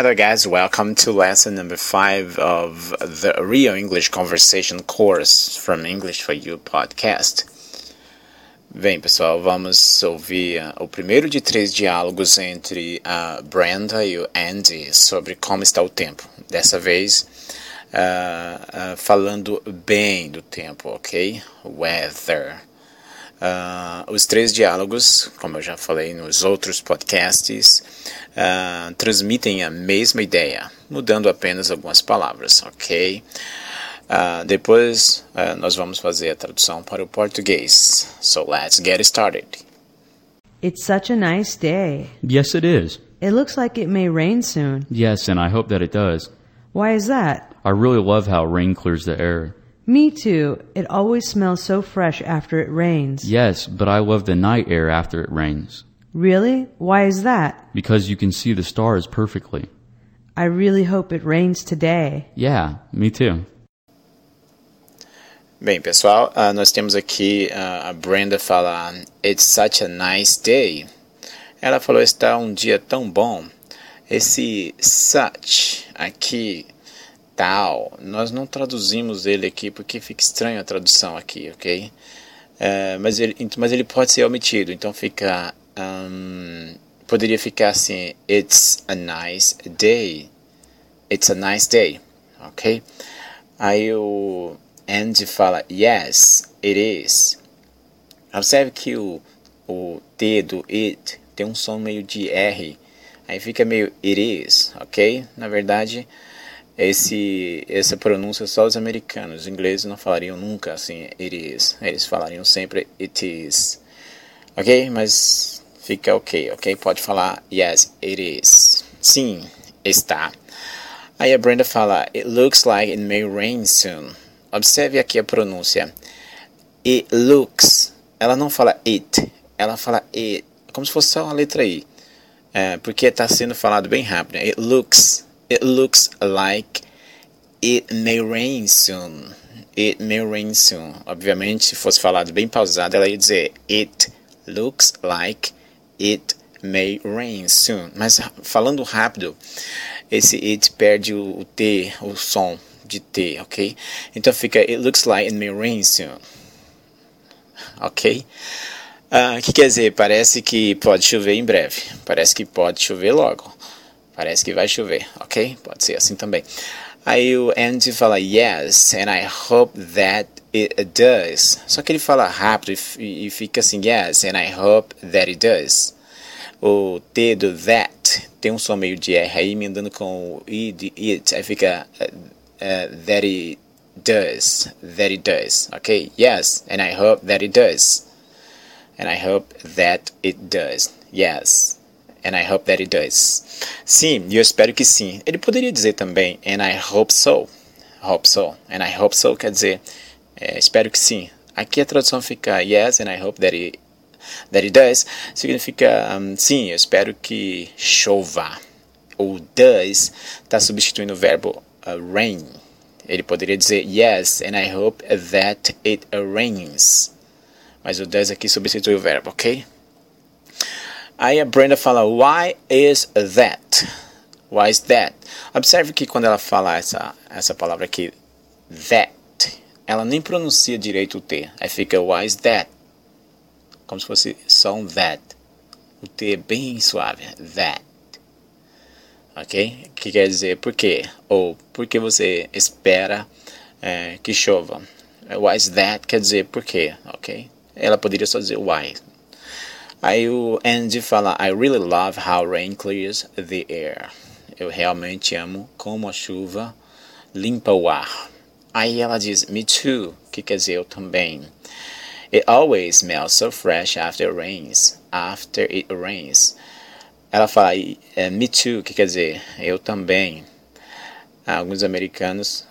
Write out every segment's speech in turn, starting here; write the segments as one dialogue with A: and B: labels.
A: Hello guys, welcome to lesson number 5 of the Real English Conversation course from English for You podcast. Bem pessoal, vamos ouvir o primeiro de 3 diálogos entre a Brenda e o Andy sobre como está o tempo. Dessa vez, falando bem do tempo, ok? Weather. Os 3 diálogos, como eu já falei nos outros podcasts, transmitem a mesma ideia, mudando apenas algumas palavras, ok? Depois nós vamos fazer a tradução para o português. So let's get started.
B: It's such a nice day.
C: Yes, it is.
B: It looks like it may rain soon.
C: Yes, and I hope that it does.
B: Why is that?
C: I really love how rain clears the air.
B: Me too. It always smells so fresh after it rains.
C: Yes, but I love the night air after it rains.
B: Really? Why is that?
C: Because you can see the stars perfectly.
B: I really hope it rains today.
C: Yeah, me too.
A: Bem, pessoal, nós temos aqui a Brenda fala It's such a nice day. Ela falou, está um dia tão bom. Esse such aqui, tal, nós não traduzimos ele aqui porque fica estranho a tradução aqui, ok? Mas ele pode ser omitido, então fica... poderia ficar assim, It's a nice day. It's a nice day, ok? Aí o Andy fala, Yes, it is. Observe que o T do it tem um som meio de R. Aí fica meio it is, ok? Na verdade, essa pronúncia só os americanos. Os ingleses não falariam nunca assim, it is. Eles falariam sempre it is. Ok? Mas fica ok? Pode falar, yes, it is. Sim, está. Aí a Brenda fala, it looks like it may rain soon. Observe aqui a pronúncia. It looks. Ela não fala it, ela fala it. Como se fosse só uma letra I. Porque está sendo falado bem rápido. It looks like it may rain soon. It may rain soon. Obviamente, se fosse falado bem pausado, ela ia dizer It looks like it may rain soon. Mas falando rápido, esse it perde o T, o som de T, ok? Então fica It looks like it may rain soon. Ok? Que quer dizer, parece que pode chover em breve. Parece que pode chover logo. Parece que vai chover, ok? Pode ser assim também. Aí o Andy fala, yes, and I hope that it does. Só que ele fala rápido e fica assim, yes, and I hope that it does. O T do that tem um som meio de R aí, emendando com o I de it. Aí fica that it does, ok? Yes, and I hope that it does. And I hope that it does. Yes. And I hope that it does. Sim, e eu espero que sim. Ele poderia dizer também, and I hope so. Hope so. And I hope so quer dizer, espero que sim. Aqui a tradução fica, yes, and I hope that it does. Significa, sim, eu espero que chova. O does está substituindo o verbo rain. Ele poderia dizer, yes, and I hope that it rains. Mas o does aqui substitui o verbo, ok? Aí a Brenda fala, why is that? Why is that? Observe que quando ela fala essa palavra aqui, that, ela nem pronuncia direito o T. Aí fica, why is that? Como se fosse só um that. O T é bem suave, that. Ok? Que quer dizer por quê? Ou por que você espera que chova? Why is that? Quer dizer por quê, ok? Ela poderia só dizer why. Aí o Andy fala, I really love how rain clears the air. Eu realmente amo como a chuva limpa o ar. Aí ela diz, me too, que quer dizer eu também. It always smells so fresh after it rains. After it rains. Ela fala, me too, que quer dizer eu também. Os americanos,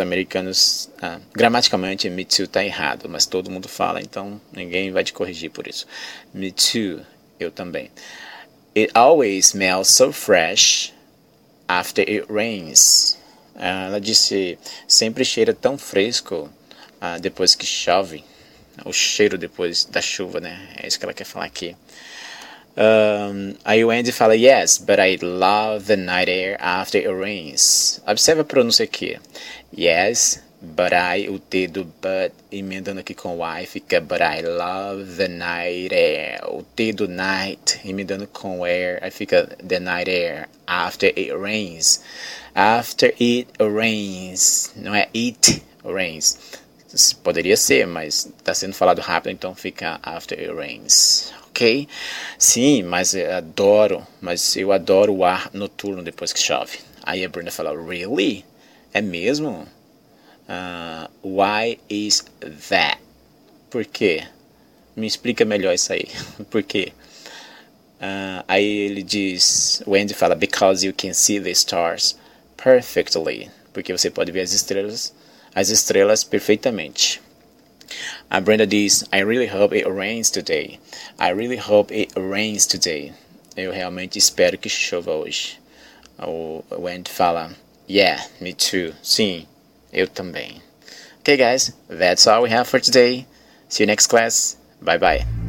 A: gramaticalmente, me too está errado, mas todo mundo fala, então ninguém vai te corrigir por isso. Me too, eu também. It always smells so fresh after it rains. Ela disse, sempre cheira tão fresco depois que chove. O cheiro depois da chuva, né? É isso que ela quer falar aqui. Aí o Andy fala, yes, but I love the night air after it rains. Observa a pronúncia aqui. Yes, but I, o T do but, emendando aqui com o I, fica but I love the night air. O T do night, emendando com o air, aí fica the night air after it rains. After it rains, não é it rains. Poderia ser, mas está sendo falado rápido, então fica after it rains. Ok? Sim, mas eu adoro o ar noturno depois que chove. Aí a Brenda fala, really? É mesmo? Why is that? Por quê? Me explica melhor isso aí. Por quê? Aí ele diz, o Andy fala, because you can see the stars perfectly. Porque você pode ver as estrelas perfeitamente. A Brenda diz, I really hope it rains today. I really hope it rains today. Eu realmente espero que chova hoje. O Andy fala, yeah, me too. Sim, eu também. Okay guys, that's all we have for today. See you next class. Bye bye.